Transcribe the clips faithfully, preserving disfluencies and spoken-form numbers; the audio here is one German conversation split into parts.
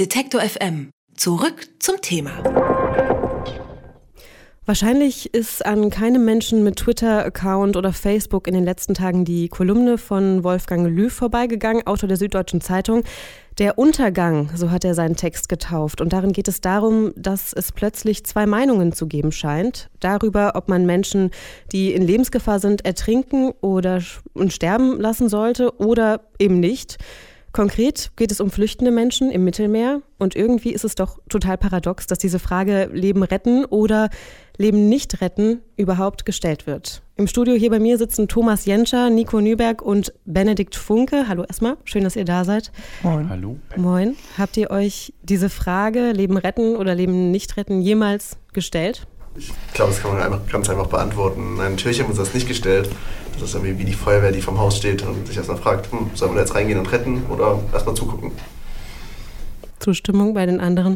Detektor F M. Zurück zum Thema. Wahrscheinlich ist an keinem Menschen mit Twitter-Account oder Facebook in den letzten Tagen die Kolumne von Wolfgang Löw vorbeigegangen, Autor der Süddeutschen Zeitung. Der Untergang, so hat er seinen Text getauft. Und darin geht es darum, dass es plötzlich zwei Meinungen zu geben scheint. Darüber, ob man Menschen, die in Lebensgefahr sind, ertrinken oder und sterben lassen sollte oder eben nicht. Konkret geht es um flüchtende Menschen im Mittelmeer und irgendwie ist es doch total paradox, dass diese Frage Leben retten oder Leben nicht retten überhaupt gestellt wird. Im Studio hier bei mir sitzen Thomas Jenscher, Nico Nüberg und Benedikt Funke. Hallo erstmal, schön, dass ihr da seid. Moin. Hallo. Moin. Habt ihr euch diese Frage Leben retten oder Leben nicht retten jemals gestellt? Ich glaube, das kann man einfach, ganz einfach beantworten. Nein, natürlich haben wir uns das nicht gestellt. Das ist irgendwie wie die Feuerwehr, die vom Haus steht und sich erstmal fragt, hm, sollen wir da jetzt reingehen und retten oder erstmal zugucken? Zustimmung bei den anderen?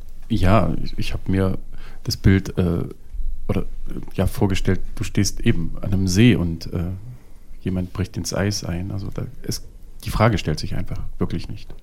Ja, ich, ich habe mir das Bild äh, oder äh, ja vorgestellt, du stehst eben an einem See und äh, jemand bricht ins Eis ein. Also da ist, die Frage stellt sich einfach wirklich nicht.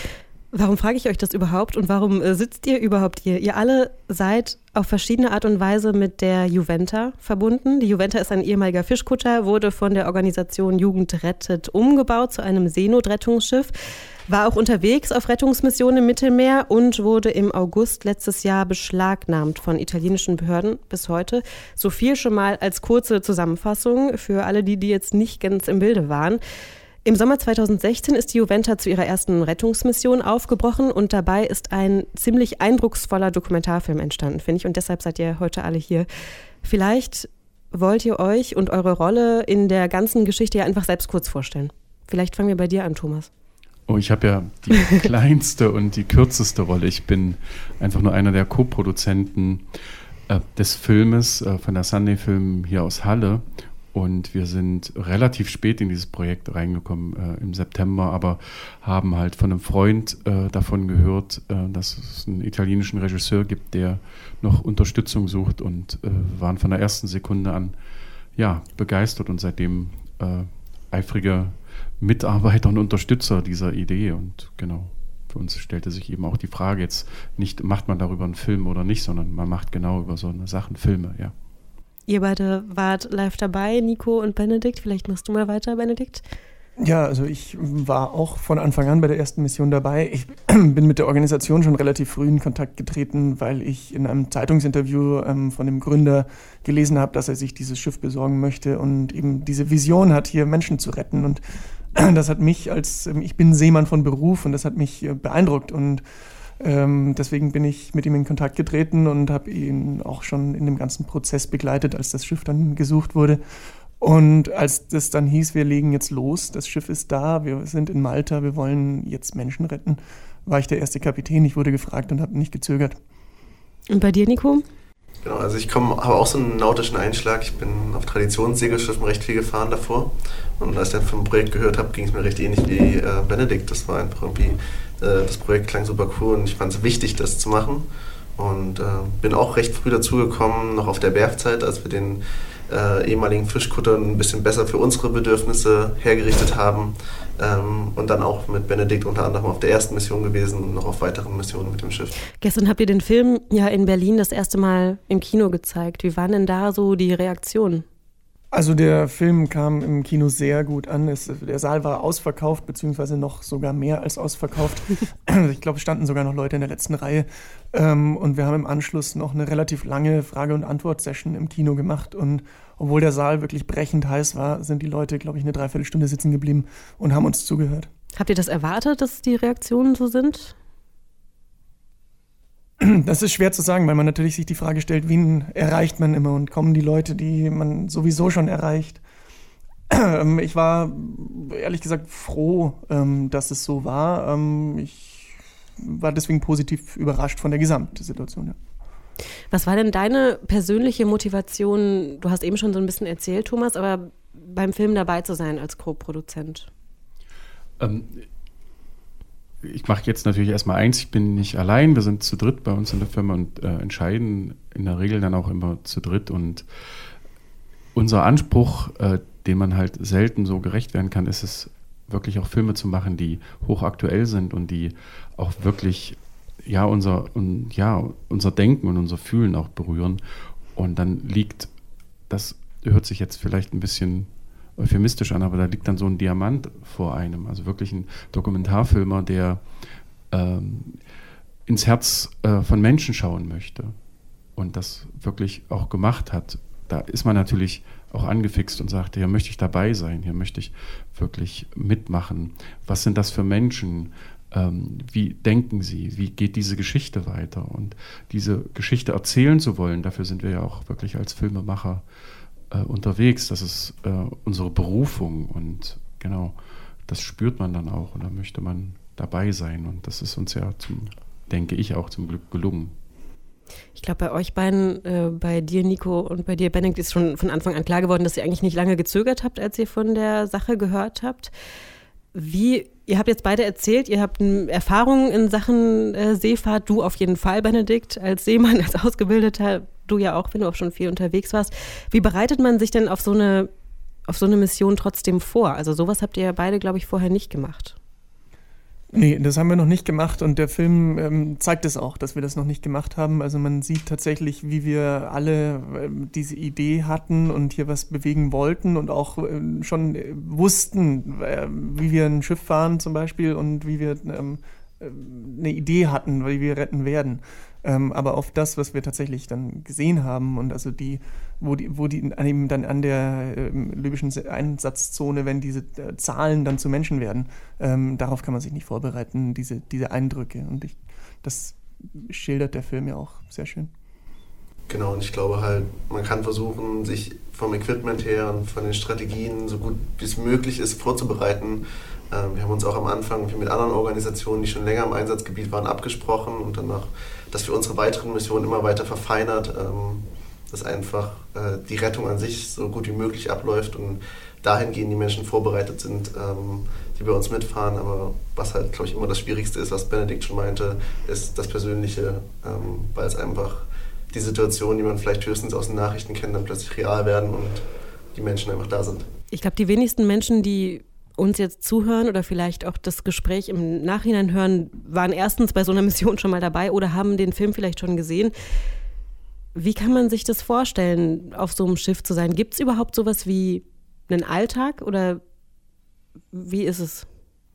Warum frage ich euch das überhaupt und warum äh, sitzt ihr überhaupt hier? Ihr alle seid auf verschiedene Art und Weise mit der Juventa verbunden. Die Juventa ist ein ehemaliger Fischkutter, wurde von der Organisation Jugend rettet umgebaut zu einem Seenotrettungsschiff, war auch unterwegs auf Rettungsmissionen im Mittelmeer und wurde im August letztes Jahr beschlagnahmt von italienischen Behörden bis heute. So viel schon mal als kurze Zusammenfassung für alle die, die jetzt nicht ganz im Bilde waren. Im Sommer zweitausendsechzehn ist die Juventa zu ihrer ersten Rettungsmission aufgebrochen und dabei ist ein ziemlich eindrucksvoller Dokumentarfilm entstanden, finde ich, und deshalb seid ihr heute alle hier. Vielleicht wollt ihr euch und eure Rolle in der ganzen Geschichte ja einfach selbst kurz vorstellen. Vielleicht fangen wir bei dir an, Thomas. Oh, ich habe ja die kleinste und die kürzeste Rolle. Ich bin einfach nur einer der Co-Produzenten äh, des Filmes, äh, von der Sunday Film hier aus Halle. Und wir sind relativ spät in dieses Projekt reingekommen, äh, im September, aber haben halt von einem Freund äh, davon gehört, äh, dass es einen italienischen Regisseur gibt, der noch Unterstützung sucht und äh, waren von der ersten Sekunde an ja, begeistert und seitdem äh, eifrige Mitarbeiter und Unterstützer dieser Idee. Und genau, für uns stellte sich eben auch die Frage jetzt nicht, macht man darüber einen Film oder nicht, sondern man macht genau über so eine Sachen Filme, ja. Ihr beide wart live dabei, Nico und Benedikt. Vielleicht machst du mal weiter, Benedikt. Ja, also ich war auch von Anfang an bei der ersten Mission dabei. Ich bin mit der Organisation schon relativ früh in Kontakt getreten, weil ich in einem Zeitungsinterview ähm, von dem Gründer gelesen habe, dass er sich dieses Schiff besorgen möchte und eben diese Vision hat, hier Menschen zu retten. Und das hat mich als, ähm, ich bin Seemann von Beruf und das hat mich äh, beeindruckt und Ähm, deswegen bin ich mit ihm in Kontakt getreten und habe ihn auch schon in dem ganzen Prozess begleitet, als das Schiff dann gesucht wurde. Und als das dann hieß, wir legen jetzt los, das Schiff ist da, wir sind in Malta, wir wollen jetzt Menschen retten, war ich der erste Kapitän. Ich wurde gefragt und habe nicht gezögert. Und bei dir, Nico? Genau, also ich komme, habe auch so einen nautischen Einschlag. Ich bin auf Traditionssegelschiffen recht viel gefahren davor. Und als ich dann vom Projekt gehört habe, ging es mir recht ähnlich wie äh, Benedikt. Das war einfach irgendwie, äh, das Projekt klang super cool und ich fand es wichtig, das zu machen. Und äh, bin auch recht früh dazugekommen, noch auf der Werftzeit, als wir den äh, ehemaligen Fischkutter ein bisschen besser für unsere Bedürfnisse hergerichtet haben. Ähm, und dann auch mit Benedikt unter anderem auf der ersten Mission gewesen und noch auf weiteren Missionen mit dem Schiff. Gestern habt ihr den Film ja in Berlin das erste Mal im Kino gezeigt. Wie waren denn da so die Reaktionen? Also der Film kam im Kino sehr gut an. Es, der Saal war ausverkauft, beziehungsweise noch sogar mehr als ausverkauft. Ich glaube, es standen sogar noch Leute in der letzten Reihe. Ähm, und wir haben im Anschluss noch eine relativ lange Frage- und Antwort-Session im Kino gemacht. Und obwohl der Saal wirklich brechend heiß war, sind die Leute, glaube ich, eine Dreiviertelstunde sitzen geblieben und haben uns zugehört. Habt ihr das erwartet, dass die Reaktionen so sind? Das ist schwer zu sagen, weil man natürlich sich die Frage stellt, wen erreicht man immer und kommen die Leute, die man sowieso schon erreicht. Ich war ehrlich gesagt froh, dass es so war. Ich war deswegen positiv überrascht von der Gesamtsituation. Ja. Was war denn deine persönliche Motivation? Du hast eben schon so ein bisschen erzählt, Thomas, aber beim Film dabei zu sein als Co-Produzent? Ähm, ich mache jetzt natürlich erstmal eins, ich bin nicht allein, wir sind zu dritt bei uns in der Firma und äh, entscheiden in der Regel dann auch immer zu dritt. Und unser Anspruch, äh, dem man halt selten so gerecht werden kann, ist es wirklich auch Filme zu machen, die hochaktuell sind und die auch wirklich ja, unser, und, ja, unser Denken und unser Fühlen auch berühren. Und dann liegt, das hört sich jetzt vielleicht ein bisschen euphemistisch an, aber da liegt dann so ein Diamant vor einem, also wirklich ein Dokumentarfilmer, der ähm, ins Herz äh, von Menschen schauen möchte und das wirklich auch gemacht hat. Da ist man natürlich auch angefixt und sagt, hier möchte ich dabei sein, hier möchte ich wirklich mitmachen. Was sind das für Menschen? Ähm, wie denken sie? Wie geht diese Geschichte weiter? Und diese Geschichte erzählen zu wollen, dafür sind wir ja auch wirklich als Filmemacher äh, unterwegs. Das ist äh, unsere Berufung und genau, das spürt man dann auch und da möchte man dabei sein und das ist uns ja, zum, denke ich, auch zum Glück gelungen. Ich glaube, bei euch beiden, äh, bei dir Nico und bei dir Benedikt, ist schon von Anfang an klar geworden, dass ihr eigentlich nicht lange gezögert habt, als ihr von der Sache gehört habt. Wie, ihr habt jetzt beide erzählt, ihr habt Erfahrungen in Sachen äh, Seefahrt, du auf jeden Fall, Benedikt, als Seemann, als Ausgebildeter, du ja auch, wenn du auch schon viel unterwegs warst. Wie bereitet man sich denn auf so eine, auf so eine Mission trotzdem vor? Also sowas habt ihr ja beide, glaube ich, vorher nicht gemacht. Nee, das haben wir noch nicht gemacht und der Film ähm, zeigt es auch, dass wir das noch nicht gemacht haben. Also man sieht tatsächlich, wie wir alle ähm, diese Idee hatten und hier was bewegen wollten und auch ähm, schon äh, wussten, äh, wie wir ein Schiff fahren zum Beispiel und wie wir ähm, äh, eine Idee hatten, wie wir retten werden. Ähm, aber auf das, was wir tatsächlich dann gesehen haben und also die, wo die, wo die eben dann an der ähm, libyschen Einsatzzone, wenn diese äh, Zahlen dann zu Menschen werden, ähm, darauf kann man sich nicht vorbereiten, diese, diese Eindrücke. Und ich, das schildert der Film ja auch sehr schön. Genau, und ich glaube halt, man kann versuchen, sich vom Equipment her und von den Strategien so gut wie es möglich ist vorzubereiten. Wir haben uns auch am Anfang wie mit anderen Organisationen, die schon länger im Einsatzgebiet waren, abgesprochen und danach, dass wir unsere weiteren Missionen immer weiter verfeinert, dass einfach die Rettung an sich so gut wie möglich abläuft und dahingehend die Menschen vorbereitet sind, die bei uns mitfahren. Aber was halt, glaube ich, immer das Schwierigste ist, was Benedikt schon meinte, ist das Persönliche, weil es einfach die Situationen, die man vielleicht höchstens aus den Nachrichten kennt, dann plötzlich real werden und die Menschen einfach da sind. Ich glaube, die wenigsten Menschen, die uns jetzt zuhören oder vielleicht auch das Gespräch im Nachhinein hören, waren erstens bei so einer Mission schon mal dabei oder haben den Film vielleicht schon gesehen. Wie kann man sich das vorstellen, auf so einem Schiff zu sein? Gibt es überhaupt sowas wie einen Alltag oder wie ist es?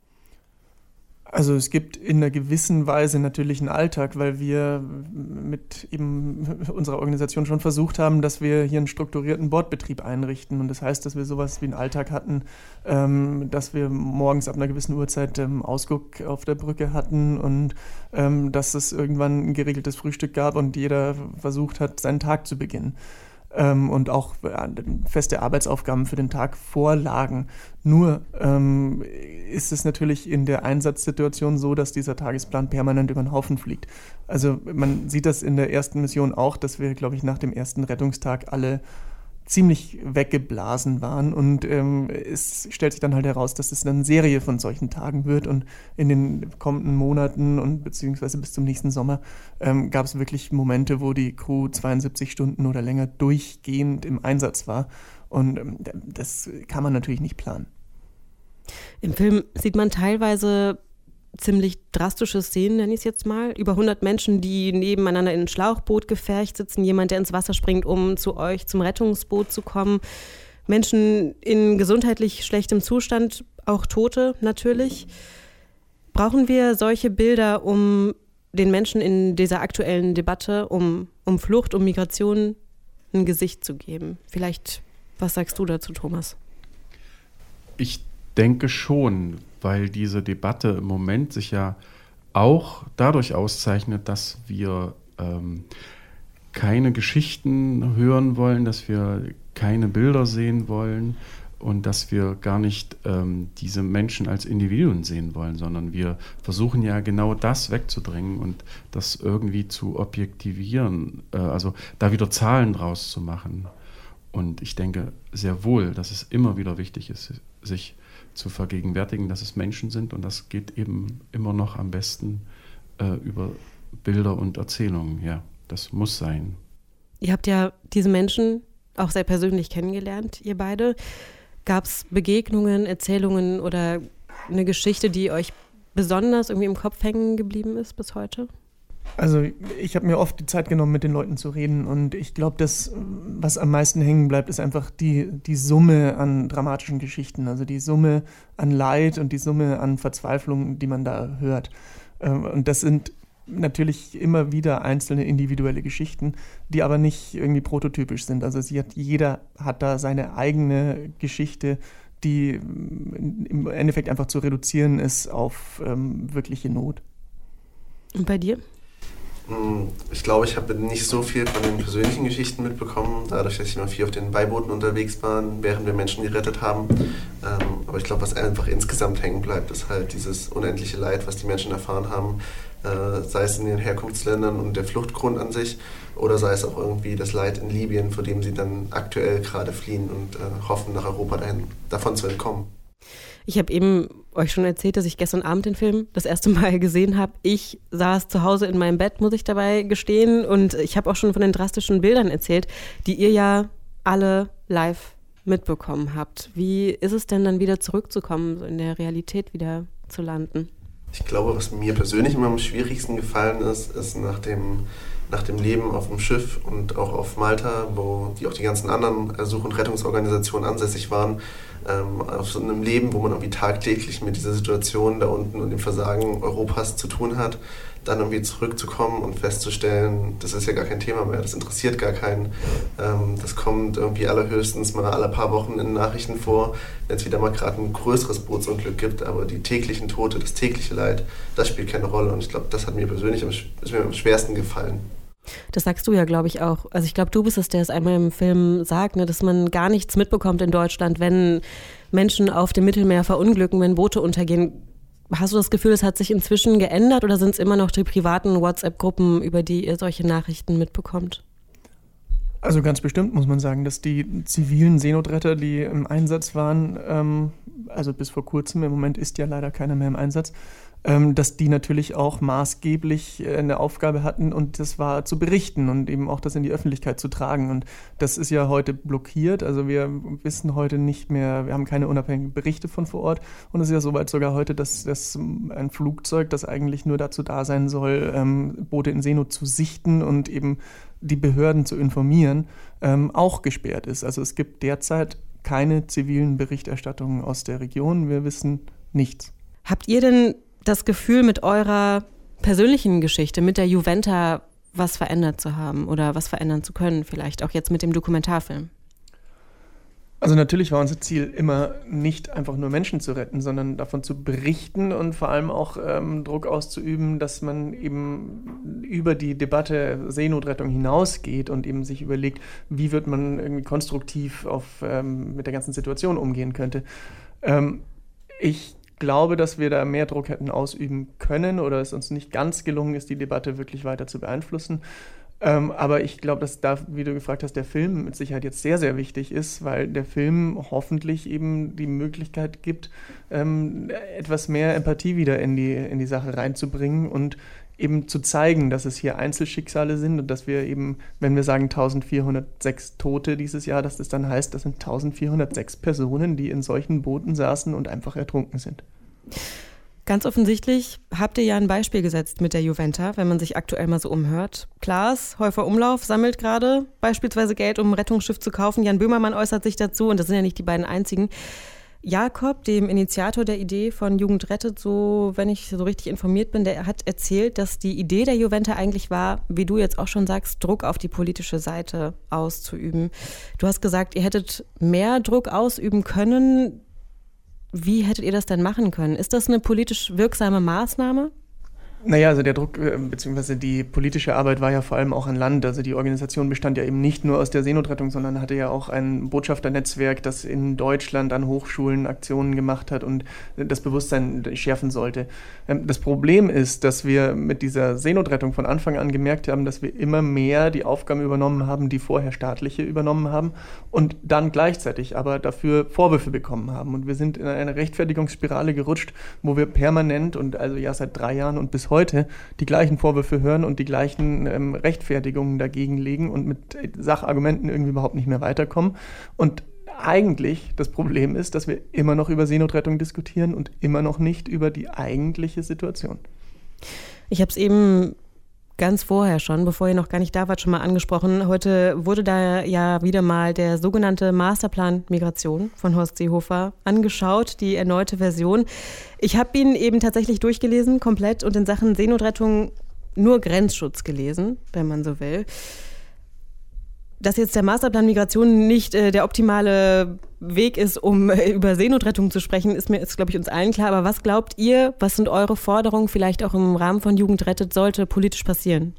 Also es gibt in einer gewissen Weise natürlich einen Alltag, weil wir mit eben unserer Organisation schon versucht haben, dass wir hier einen strukturierten Bordbetrieb einrichten. Und das heißt, dass wir sowas wie einen Alltag hatten, ähm, dass wir morgens ab einer gewissen Uhrzeit ähm, Ausguck auf der Brücke hatten und ähm, dass es irgendwann ein geregeltes Frühstück gab und jeder versucht hat, seinen Tag zu beginnen. Ähm, und auch äh, feste Arbeitsaufgaben für den Tag vorlagen. Nur ähm, ist es natürlich in der Einsatzsituation so, dass dieser Tagesplan permanent über den Haufen fliegt. Also man sieht das in der ersten Mission auch, dass wir, glaube ich, nach dem ersten Rettungstag alle ziemlich weggeblasen waren und ähm, es stellt sich dann halt heraus, dass es eine Serie von solchen Tagen wird und in den kommenden Monaten und beziehungsweise bis zum nächsten Sommer ähm, gab es wirklich Momente, wo die Crew zweiundsiebzig Stunden oder länger durchgehend im Einsatz war und ähm, das kann man natürlich nicht planen. Im Film sieht man teilweise ziemlich drastische Szenen, nenne ich es jetzt mal. Über hundert Menschen, die nebeneinander in ein Schlauchboot gefercht sitzen, jemand, der ins Wasser springt, um zu euch zum Rettungsboot zu kommen. Menschen in gesundheitlich schlechtem Zustand, auch Tote natürlich. Brauchen wir solche Bilder, um den Menschen in dieser aktuellen Debatte um, um Flucht, um Migration ein Gesicht zu geben? Vielleicht, was sagst du dazu, Thomas? Ich denke schon, weil diese Debatte im Moment sich ja auch dadurch auszeichnet, dass wir ähm, keine Geschichten hören wollen, dass wir keine Bilder sehen wollen und dass wir gar nicht ähm, diese Menschen als Individuen sehen wollen, sondern wir versuchen ja genau das wegzudrängen und das irgendwie zu objektivieren, äh, also da wieder Zahlen draus zu machen. Und ich denke sehr wohl, dass es immer wieder wichtig ist, sich zu vergegenwärtigen, dass es Menschen sind und das geht eben immer noch am besten äh, über Bilder und Erzählungen. Ja, das muss sein. Ihr habt ja diese Menschen auch sehr persönlich kennengelernt, ihr beide. Gab es Begegnungen, Erzählungen oder eine Geschichte, die euch besonders irgendwie im Kopf hängen geblieben ist bis heute? Also ich habe mir oft die Zeit genommen, mit den Leuten zu reden und ich glaube, das, was am meisten hängen bleibt, ist einfach die, die Summe an dramatischen Geschichten, also die Summe an Leid und die Summe an Verzweiflung, die man da hört. Und das sind natürlich immer wieder einzelne individuelle Geschichten, die aber nicht irgendwie prototypisch sind. Also sie hat, jeder hat da seine eigene Geschichte, die im Endeffekt einfach zu reduzieren ist auf ähm, wirkliche Not. Und bei dir? Ich glaube, ich habe nicht so viel von den persönlichen Geschichten mitbekommen, dadurch, dass ich immer viel auf den Beibooten unterwegs war, während wir Menschen gerettet haben. Ähm, aber ich glaube, was einfach insgesamt hängen bleibt, ist halt dieses unendliche Leid, was die Menschen erfahren haben, äh, sei es in ihren Herkunftsländern und der Fluchtgrund an sich, oder sei es auch irgendwie das Leid in Libyen, vor dem sie dann aktuell gerade fliehen und äh, hoffen, nach Europa dahin, davon zu entkommen. Ich habe eben euch schon erzählt, dass ich gestern Abend den Film das erste Mal gesehen habe. Ich saß zu Hause in meinem Bett, muss ich dabei gestehen. Und ich habe auch schon von den drastischen Bildern erzählt, die ihr ja alle live mitbekommen habt. Wie ist es denn dann wieder zurückzukommen, so in der Realität wieder zu landen? Ich glaube, was mir persönlich immer am schwierigsten gefallen ist, ist nach dem, nach dem Leben auf dem Schiff und auch auf Malta, wo die auch die ganzen anderen Such- und Rettungsorganisationen ansässig waren, ähm, auf so einem Leben, wo man irgendwie tagtäglich mit dieser Situation da unten und dem Versagen Europas zu tun hat, dann irgendwie zurückzukommen und festzustellen, das ist ja gar kein Thema mehr, das interessiert gar keinen. Ähm, das kommt irgendwie allerhöchstens mal alle paar Wochen in Nachrichten vor, wenn es wieder mal gerade ein größeres Bootsunglück gibt, aber die täglichen Tote, das tägliche Leid, das spielt keine Rolle und ich glaube, das hat mir persönlich am, ist mir am schwersten gefallen. Das sagst du ja, glaube ich, auch. Also ich glaube, du bist es, der es einmal im Film sagt, ne, dass man gar nichts mitbekommt in Deutschland, wenn Menschen auf dem Mittelmeer verunglücken, wenn Boote untergehen. Hast du das Gefühl, es hat sich inzwischen geändert oder sind es immer noch die privaten WhatsApp-Gruppen, über die ihr solche Nachrichten mitbekommt? Also ganz bestimmt muss man sagen, dass die zivilen Seenotretter, die im Einsatz waren, ähm, also bis vor kurzem, im Moment ist ja leider keiner mehr im Einsatz, ähm, dass die natürlich auch maßgeblich äh, eine Aufgabe hatten und das war zu berichten und eben auch das in die Öffentlichkeit zu tragen. Und das ist ja heute blockiert, also wir wissen heute nicht mehr, wir haben keine unabhängigen Berichte von vor Ort und es ist ja soweit sogar heute, dass, dass ein Flugzeug, das eigentlich nur dazu da sein soll, ähm, Boote in Seenot zu sichten und eben die Behörden zu informieren, ähm, auch gesperrt ist. Also es gibt derzeit keine zivilen Berichterstattungen aus der Region. Wir wissen nichts. Habt ihr denn das Gefühl, mit eurer persönlichen Geschichte, mit der Juventa, was verändert zu haben oder was verändern zu können, vielleicht auch jetzt mit dem Dokumentarfilm? Also natürlich war unser Ziel immer nicht einfach nur Menschen zu retten, sondern davon zu berichten und vor allem auch ähm, Druck auszuüben, dass man eben über die Debatte Seenotrettung hinausgeht und eben sich überlegt, wie wird man irgendwie konstruktiv auf, ähm, mit der ganzen Situation umgehen könnte. Ähm, ich glaube, dass wir da mehr Druck hätten ausüben können oder es uns nicht ganz gelungen ist, die Debatte wirklich weiter zu beeinflussen. Ähm, aber ich glaube, dass da, wie du gefragt hast, der Film mit Sicherheit jetzt sehr, sehr wichtig ist, weil der Film hoffentlich eben die Möglichkeit gibt, ähm, etwas mehr Empathie wieder in die, in die Sache reinzubringen und eben zu zeigen, dass es hier Einzelschicksale sind und dass wir eben, wenn wir sagen eintausendvierhundertsechs Tote dieses Jahr, dass das dann heißt, das sind eintausendvierhundertsechs Personen, die in solchen Booten saßen und einfach ertrunken sind. Ganz offensichtlich habt ihr ja ein Beispiel gesetzt mit der Juventa, wenn man sich aktuell mal so umhört. Klaas, Häufer Umlauf, sammelt gerade beispielsweise Geld, um ein Rettungsschiff zu kaufen. Jan Böhmermann äußert sich dazu und das sind ja nicht die beiden einzigen. Jakob, dem Initiator der Idee von Jugend rettet, so, wenn ich so richtig informiert bin, der hat erzählt, dass die Idee der Juventa eigentlich war, wie du jetzt auch schon sagst, Druck auf die politische Seite auszuüben. Du hast gesagt, ihr hättet mehr Druck ausüben können. Wie hättet ihr das denn machen können? Ist das eine politisch wirksame Maßnahme? Naja, also der Druck bzw. die politische Arbeit war ja vor allem auch an Land. Also die Organisation bestand ja eben nicht nur aus der Seenotrettung, sondern hatte ja auch ein Botschafternetzwerk, das in Deutschland an Hochschulen Aktionen gemacht hat und das Bewusstsein schärfen sollte. Das Problem ist, dass wir mit dieser Seenotrettung von Anfang an gemerkt haben, dass wir immer mehr die Aufgaben übernommen haben, die vorher staatliche übernommen haben und dann gleichzeitig aber dafür Vorwürfe bekommen haben. Und wir sind in eine Rechtfertigungsspirale gerutscht, wo wir permanent und also ja seit drei Jahren und bis heute die gleichen Vorwürfe hören und die gleichen ähm, Rechtfertigungen dagegen legen und mit Sachargumenten irgendwie überhaupt nicht mehr weiterkommen. Und eigentlich das Problem ist, dass wir immer noch über Seenotrettung diskutieren und immer noch nicht über die eigentliche Situation. Ich habe es eben ganz vorher schon, bevor ihr noch gar nicht da wart, schon mal angesprochen. Heute wurde da ja wieder mal der sogenannte Masterplan Migration von Horst Seehofer angeschaut, die erneute Version. Ich habe ihn eben tatsächlich durchgelesen, komplett, und in Sachen Seenotrettung nur Grenzschutz gelesen, wenn man so will. Dass jetzt der Masterplan Migration nicht äh, der optimale Weg ist, um äh, über Seenotrettung zu sprechen, ist mir, ist, glaube ich, uns allen klar. Aber was glaubt ihr, was sind eure Forderungen, vielleicht auch im Rahmen von Jugend rettet, sollte politisch passieren?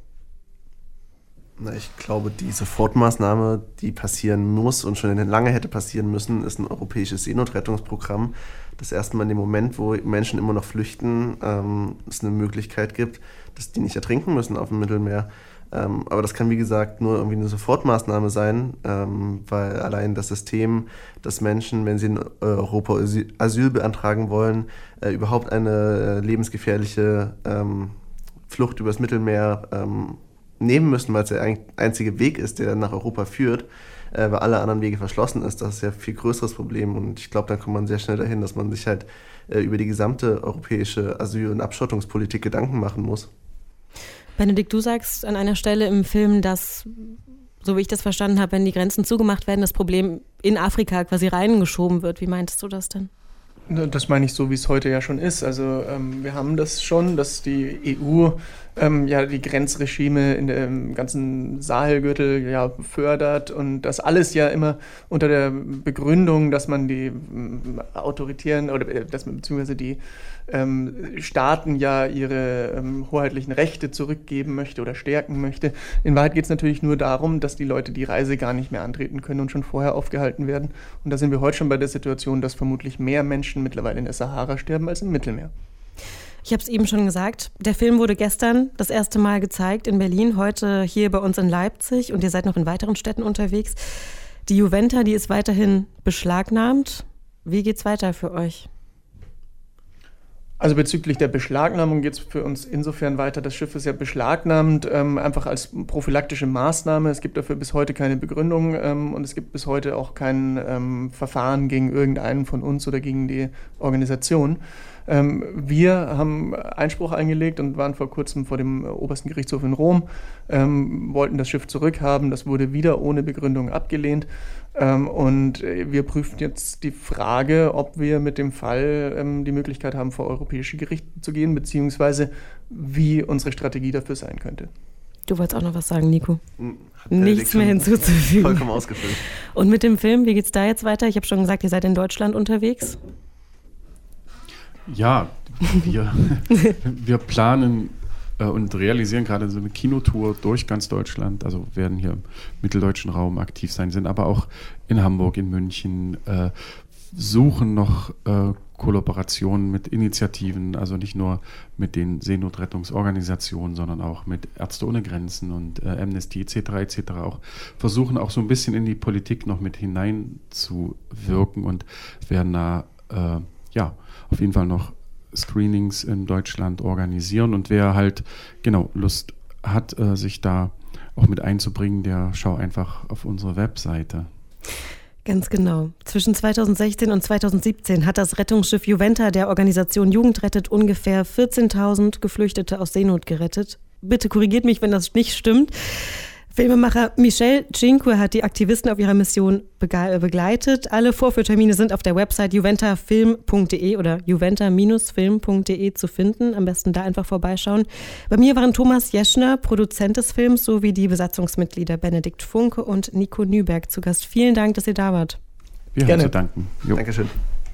Na, ich glaube, die Sofortmaßnahme, die passieren muss und schon lange hätte passieren müssen, ist ein europäisches Seenotrettungsprogramm, das erstmal in dem Moment, wo Menschen immer noch flüchten, ähm, es eine Möglichkeit gibt, dass die nicht ertrinken müssen auf dem Mittelmeer. Ähm, aber das kann, wie gesagt, nur irgendwie eine Sofortmaßnahme sein, ähm, weil allein das System, dass Menschen, wenn sie in Europa Asyl beantragen wollen, äh, überhaupt eine äh, lebensgefährliche ähm, Flucht übers Mittelmeer ähm, nehmen müssen, weil es der einzige Weg ist, der nach Europa führt, äh, weil alle anderen Wege verschlossen ist. Das ist ja ein viel größeres Problem, und ich glaube, da kommt man sehr schnell dahin, dass man sich halt äh, über die gesamte europäische Asyl- und Abschottungspolitik Gedanken machen muss. Benedikt, du sagst an einer Stelle im Film, dass, so wie ich das verstanden habe, wenn die Grenzen zugemacht werden, das Problem in Afrika quasi reingeschoben wird. Wie meintest du das denn? Das meine ich so, wie es heute ja schon ist. Also ähm, wir haben das schon, dass die E U ähm, ja die Grenzregime in dem ganzen Sahelgürtel ja fördert, und das alles ja immer unter der Begründung, dass man die ähm, autoritären oder äh, dass man beziehungsweise die ähm, Staaten ja ihre ähm, hoheitlichen Rechte zurückgeben möchte oder stärken möchte. In Wahrheit geht es natürlich nur darum, dass die Leute die Reise gar nicht mehr antreten können und schon vorher aufgehalten werden. Und da sind wir heute schon bei der Situation, dass vermutlich mehr Menschen mittlerweile in der Sahara sterben als im Mittelmeer. Ich habe es eben schon gesagt, der Film wurde gestern das erste Mal gezeigt in Berlin, heute hier bei uns in Leipzig, und ihr seid noch in weiteren Städten unterwegs. Die Juventa, die ist weiterhin beschlagnahmt. Wie geht's weiter für euch? Also bezüglich der Beschlagnahmung geht es für uns insofern weiter. Das Schiff ist ja beschlagnahmt, ähm, einfach als prophylaktische Maßnahme. Es gibt dafür bis heute keine Begründung, ähm, und es gibt bis heute auch kein ähm, Verfahren gegen irgendeinen von uns oder gegen die Organisation. Ähm, wir haben Einspruch eingelegt und waren vor kurzem vor dem obersten Gerichtshof in Rom, ähm, wollten das Schiff zurückhaben. Das wurde wieder ohne Begründung abgelehnt. Ähm, und wir prüfen jetzt die Frage, ob wir mit dem Fall ähm, die Möglichkeit haben, vor europäische Gerichte zu gehen, beziehungsweise wie unsere Strategie dafür sein könnte. Du wolltest auch noch was sagen, Nico. Hat Nichts mehr hinzuzufügen. Vollkommen ausgefüllt. Und mit dem Film, wie geht's da jetzt weiter? Ich habe schon gesagt, ihr seid in Deutschland unterwegs. Ja, wir, wir planen äh, und realisieren gerade so eine Kinotour durch ganz Deutschland. Also werden hier im mitteldeutschen Raum aktiv sein, sind aber auch in Hamburg, in München, äh, suchen noch äh, Kollaborationen mit Initiativen, also nicht nur mit den Seenotrettungsorganisationen, sondern auch mit Ärzte ohne Grenzen und äh, Amnesty et cetera et cetera. Auch versuchen auch so ein bisschen in die Politik noch mit hineinzuwirken und werden da äh, ja auf jeden Fall noch Screenings in Deutschland organisieren, und wer halt genau Lust hat, äh, sich da auch mit einzubringen, der schau einfach auf unsere Webseite. Ganz genau. Zwischen zweitausendsechzehn und zweitausendsiebzehn hat das Rettungsschiff Juventa der Organisation Jugend rettet ungefähr vierzehntausend Geflüchtete aus Seenot gerettet. Bitte korrigiert mich, wenn das nicht stimmt. Filmemacher Michel Cinque hat die Aktivisten auf ihrer Mission begleitet. Alle Vorführtermine sind auf der Website juventafilm punkt de oder juventa film punkt de zu finden. Am besten da einfach vorbeischauen. Bei mir waren Thomas Jeschner, Produzent des Films, sowie die Besatzungsmitglieder Benedikt Funke und Nico Nüberg zu Gast. Vielen Dank, dass ihr da wart. Wir Gerne. haben zu danken. Jo. Dankeschön.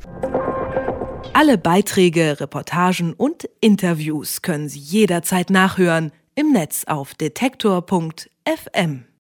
Alle Beiträge, Reportagen und Interviews können Sie jederzeit nachhören im Netz auf detektor punkt f m.